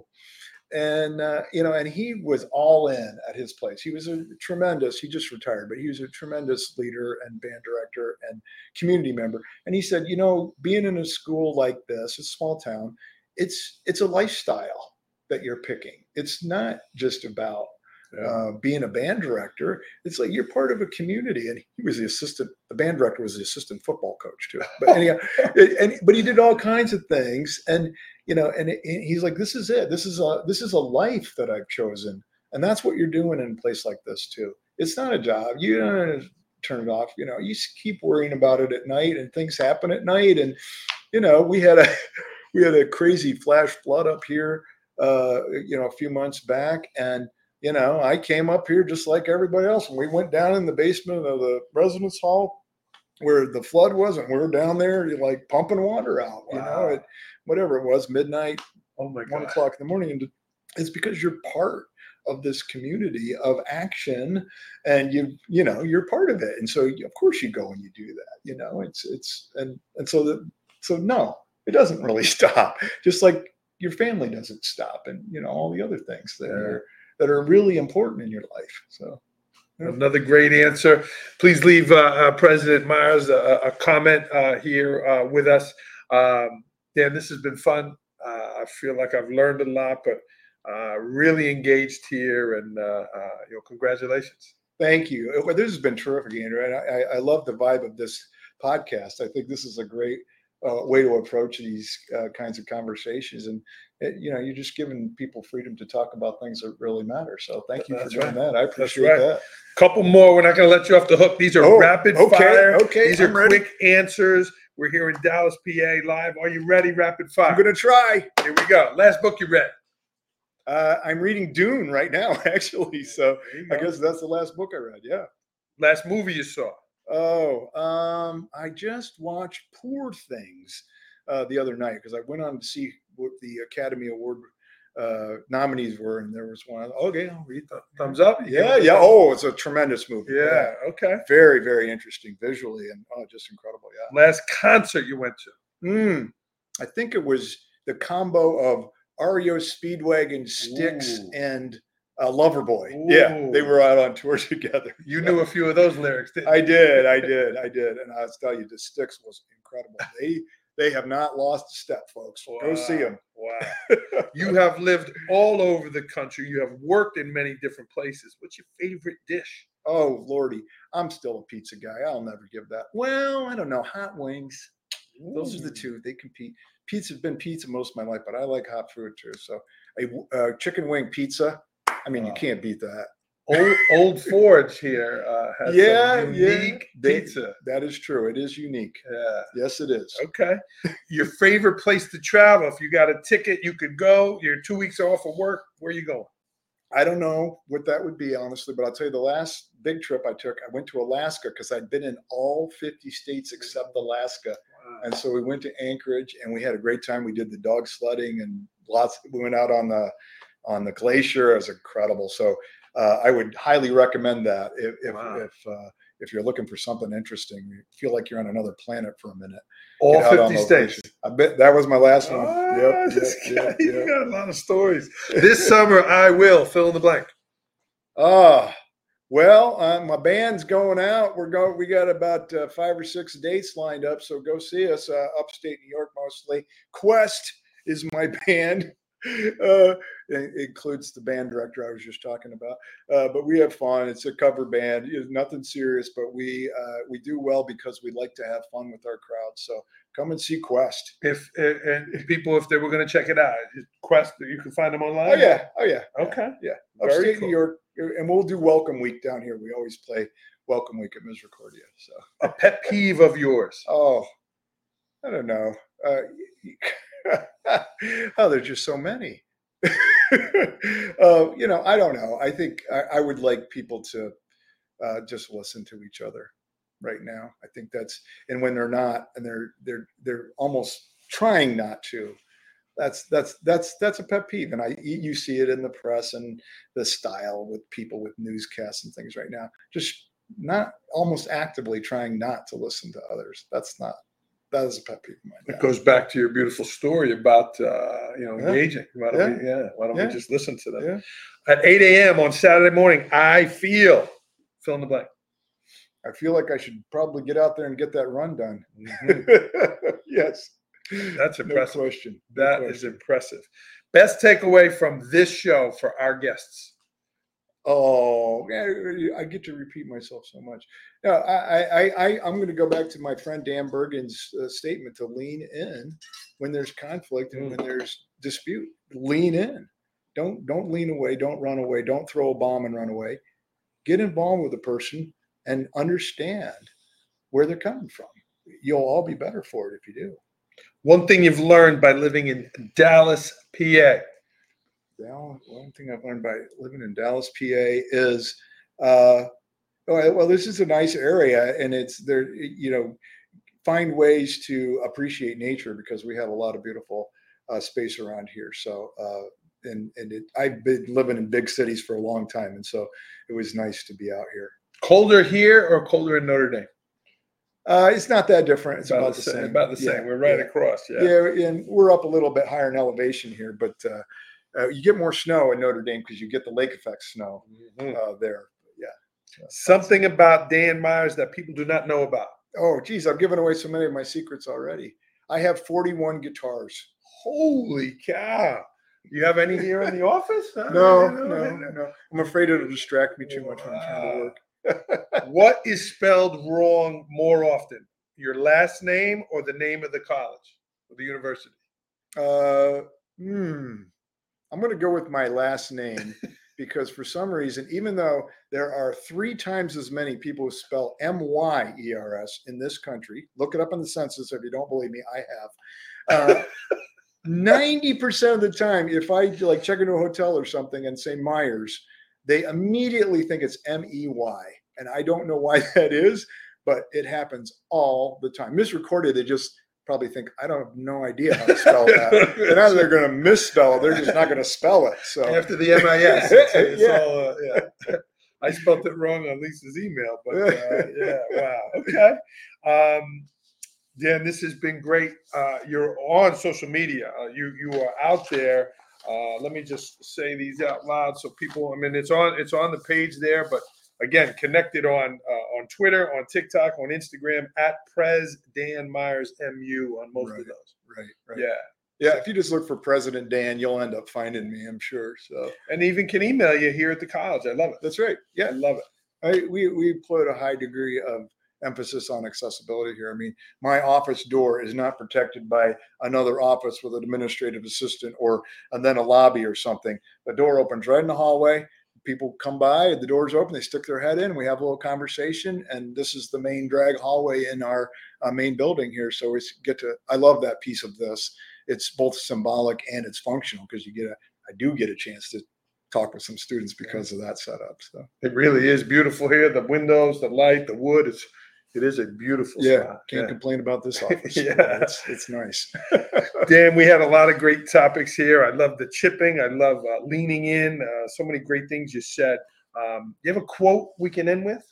and uh, you know, and he was all in at his place. He was a tremendous. He just retired, but he was a tremendous leader and band director and community member. And he said, you know, being in a school like this, a small town, it's it's a lifestyle that you're picking. It's not just about Yeah. uh, being a band director. It's like you're part of a community. And he was the assistant. The band director was the assistant football coach too. But anyhow, and but he did all kinds of things. And you know, and it, he's like, this is it. This is a this is a life that I've chosen, and that's what you're doing in a place like this too. It's not a job. You don't turn it off. You know, you keep worrying about it at night, and things happen at night. And you know, we had a we had a crazy flash flood up here, uh, you know, a few months back, and you know, I came up here just like everybody else, and we went down in the basement of the residence hall where the flood was, and we were down there like pumping water out, you Wow. know, at whatever it was, midnight, Oh my one God. o'clock in the morning. And it's because you're part of this community of action, and you, you know, you're part of it. And so of course you go and you do that, you know, it's, it's, and, and so that, so no, it doesn't really stop. Just like your family doesn't stop, and, you know, all the other things that Yeah. are, that are really important in your life. So. Yeah. Another great answer. Please leave uh, uh, President Myers a, a comment uh, here uh, with us. Um, Dan, this has been fun. Uh, I feel like I've learned a lot, but uh, really engaged here, and uh, uh, you know, congratulations. Thank you. Well, this has been terrific, Andrew. And I, I love the vibe of this podcast. I think this is a great uh, way to approach these uh, kinds of conversations. And, it, you know, you're just giving people freedom to talk about things that really matter. So thank you That's for doing right. that. I appreciate right. that. Couple more. We're not going to let you off the hook. These are Oh, rapid okay, fire. okay, These are I'm ready. quick answers. We're here in Dallas, P A live. Are you ready? Rapid fire. I'm going to try. Here we go. Last book you read. Uh, I'm reading Dune right now, actually. So There you I go. guess that's the last book I read. Yeah. Last movie you saw. Oh, um, I just watched Poor Things uh, the other night because I went on to see what the Academy Award uh, nominees were, and there was one. Okay, I'll read that. Thumbs up? You Yeah, give it a yeah. thumbs up? Oh, it's a tremendous movie. Yeah. Okay. Very, very interesting visually, and oh, just incredible. Yeah. Last concert you went to. Mm, I think it was the combo of R E O Speedwagon, Styx, Ooh. and Uh, Loverboy. Yeah, they Ooh. were out on tour together. You knew a few of those lyrics, didn't I you? did, I did, I did, and I'll tell you, the Styx was incredible. They they have not lost a step, folks. Go see them. Wow. You have lived all over the country. You have worked in many different places. What's your favorite dish? Oh Lordy, I'm still a pizza guy. I'll never give that. Well, I don't know. Hot wings. Those are the Ooh. two. They compete. Pizza's been pizza most of my life, but I like hot food too. So a uh, chicken wing pizza. I mean, you Wow. can't beat that. Old Old Forge here uh, has Yeah, some yeah. unique They- pizza. That is true. It is unique. Yeah. Yes, it is. Okay. Your favorite place to travel? If you got a ticket, you could go. You're two weeks off of work. Where are you going? I don't know what that would be, honestly, but I'll tell you the last big trip I took, I went to Alaska because I'd been in all fifty states except Alaska. Wow. And so we went to Anchorage and we had a great time. We did the dog sledding and lots, we went out on the, on the glacier. It was incredible. So uh, I would highly recommend that if, if, Wow. if, uh, if you're looking for something interesting, you feel like you're on another planet for a minute. All Get out on fifty those states. glaciers. I bet that was my last one. Ah, Yep, this yep, guy, yep, you yep. got a lot of stories. This summer, I will fill in the blank. Ah, well, uh, my band's going out. We're going. We got about uh, five or six dates lined up. So go see us. Uh, upstate New York, mostly. Quest is my band. Uh, it includes the band director I was just talking about. Uh, but we have fun. It's a cover band. It's nothing serious, but we uh, we do well because we like to have fun with our crowd. So come and see Quest. If and if people, if they were going to check it out, Quest, you can find them online. Oh yeah. Oh yeah. Okay. Yeah. Very Upstate cool. New York, and we'll do Welcome Week down here. We always play Welcome Week at Misericordia. So A pet peeve of yours? oh, I don't know. Uh, oh, there's just so many. uh, you know, I don't know. I think I, I would like people to uh, just listen to each other right now. I think that's, and when they're not, and they're they're they're almost trying not to. That's that's that's that's a pet peeve, and I you see it in the press and the style with people with newscasts and things right now. Just not almost actively trying not to listen to others. That's not. That is a pet peeve of mine. It goes back to your beautiful story about uh, you know Yeah. engaging. Why don't Yeah. we? Yeah. Why don't Yeah. we just listen to them? Yeah. At eight a.m. on Saturday morning, I feel fill in the blank. I feel like I should probably get out there and get that run done. Mhm. Yes. That's No impressive. question. No That is question. impressive. Best takeaway from this show for our guests. Oh, yeah, I get to repeat myself so much. No, I, I, I, I'm going to go back to my friend Dan Bergen's uh, statement to lean in when there's conflict and when there's dispute. Lean in. Don't don't lean away. Don't run away. Don't throw a bomb and run away. Get involved with the person and understand where they're coming from. You'll all be better for it if you do. One thing you've learned by living in Dallas, P A. Dallas, one thing I've learned by living in Dallas, P A is, uh, oh, well, this is a nice area, and it's there. You know, find ways to appreciate nature because we have a lot of beautiful uh, space around here. So, uh, and and it, I've been living in big cities for a long time, and so it was nice to be out here. Colder here or colder in Notre Dame? Uh, it's not that different. It's About, about, the the same. same. About the same. Yeah, We're right yeah. across. Yeah. Yeah, and we're up a little bit higher in elevation here, but uh, uh, you get more snow in Notre Dame because you get the lake effect snow Mhm. uh, there. Yeah. Something about Dan Myers that people do not know about. Oh, geez, I've given away so many of my secrets already. I have forty-one guitars. Holy cow! You have any here in the office? Huh? No, You know, no, and- no. I'm afraid it'll distract me too much when I'm trying to work. What is spelled wrong more often? Your last name or the name of the college or the university? Uh, hmm. I'm going to go with my last name because for some reason, even though there are three times as many people who spell M Y E R S in this country, look it up in the census if you don't believe me, I have. Uh, ninety percent of the time, if I like check into a hotel or something and say Myers, they immediately think it's M E Y. And I don't know why that is, but it happens all the time. Misrecorded, they just probably think, I don't have no idea how to spell that. And now they're going to misspell it. They're just not going to spell it. So After the M I S, it's, it's Yeah. all, uh, yeah. I spelled it wrong on Lisa's email, but uh, yeah, wow. Okay. Um, Dan, this has been great. Uh, you're on social media. Uh, you you are out there. Uh, let me just say these out loud so people. I mean, it's on it's on the page there, but again, connected on uh, on Twitter, on TikTok, on Instagram at Pres Dan Myers M U on most Right, of those. Right, right. Yeah. Yeah, if you just look for President Dan, you'll end up finding me, I'm sure. So, and even can email you here at the college. I love it. That's right. Yeah, I love it. I, we we put a high degree of emphasis on accessibility here. I mean, my office door is not protected by another office with an administrative assistant or and then a lobby or something. The door opens right in the hallway. People come by, the door's open, they stick their head in, we have a little conversation, and this is the main drag hallway in our uh, main building here. So we get to, I love that piece of this. It's both symbolic and it's functional because you get a, I do get a chance to talk with some students because of that setup. So it really is beautiful here. The windows, the light, the wood, it's, it is a beautiful yeah, spot. Can't yeah. complain about this office. yeah. yeah it's, it's nice. Dan, we had a lot of great topics here. I love the chipping. I love uh, leaning in. Uh, so many great things you said. Um, you have a quote we can end with?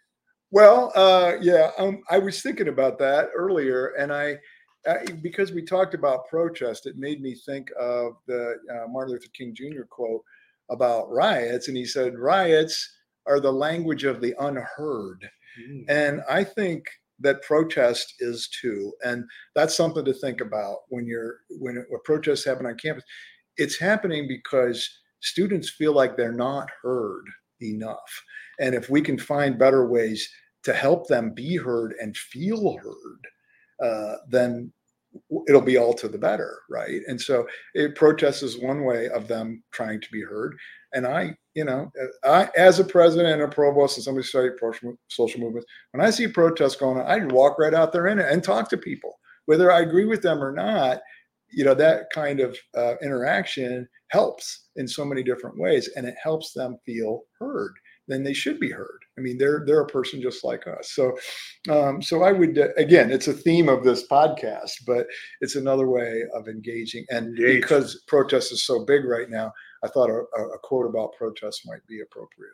Well, uh, yeah, um, I was thinking about that earlier, and I, I, because we talked about protest, it made me think of the uh, Martin Luther King Junior quote about riots, and he said, "Riots are the language of the unheard," mm. and I think that protest is too, and that's something to think about when you're when, when protests happen on campus. It's happening because students feel like they're not heard enough, and if we can find better ways to help them be heard and feel heard, uh, then it'll be all to the better, right? And so it, protest is one way of them trying to be heard. And I, you know, I, as a president and a provost and somebody studied social movements, when I see protests going on, I walk right out there in it and talk to people, whether I agree with them or not. You know, that kind of uh, interaction helps in so many different ways, and it helps them feel heard. Then they should be heard. I mean, they're they're a person just like us. So, um, so I would uh, again, it's a theme of this podcast, but it's another way of engaging. And Engage. Because protest is so big right now, I thought a, a quote about protest might be appropriate.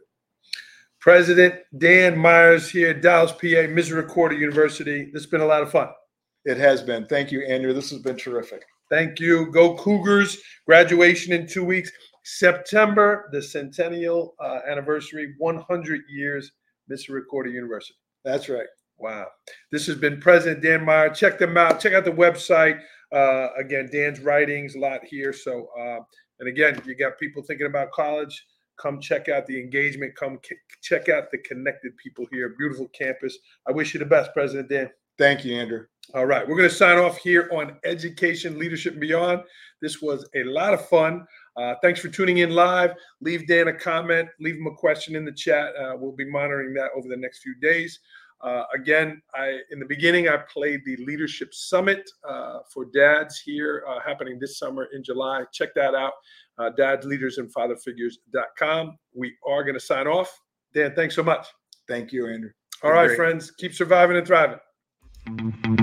President Dan Myers here, Dallas, P A, Misericordia University. This has been a lot of fun. It has been. Thank you, Andrew. This has been terrific. Thank you. Go Cougars. Graduation in two weeks. September, the centennial uh, anniversary, one hundred years, Misericordia University. That's right. Wow. This has been President Dan Meyer. Check them out. Check out the website. Uh, again, Dan's writings, a lot here. So, uh, and again, you got people thinking about college. Come check out the engagement. Come k- check out the connected people here. Beautiful campus. I wish you the best, President Dan. Thank you, Andrew. All right. We're going to sign off here on Education, Leadership, and Beyond. This was a lot of fun. Uh, thanks for tuning in live. Leave Dan a comment. Leave him a question in the chat. Uh, we'll be monitoring that over the next few days. Uh, again, I in the beginning, I played the Leadership Summit uh, for dads here uh, happening this summer in July. Check that out, uh, dads leaders and father figures dot com. We are going to sign off. Dan, thanks so much. Thank you, Andrew. All right, friends. Keep surviving and thriving.